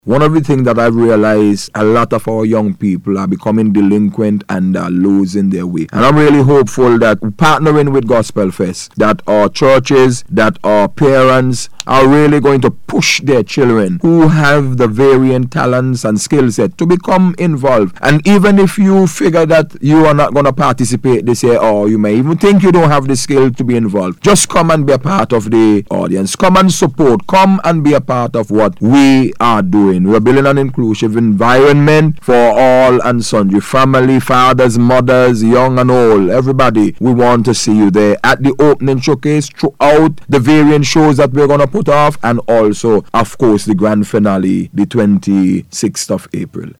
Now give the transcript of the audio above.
One of the things that I've realized, a lot of our young people are becoming delinquent and are losing their way. And I'm really hopeful that partnering with Gospel Fest, that our churches, that our parents are really going to push their children who have the varying talents and skill set to become involved. And even if you figure that you are not going to participate this year, or you may even think you don't have the skill to be involved, just come and be a part of the audience. Come and support. Come and be a part of what we are doing. We're building an inclusive environment for all and sundry, family, fathers, mothers, young and old, everybody. We want to see you there at the opening showcase, throughout the various shows that we're going to put off, and also, of course, the grand finale, the 26th of April.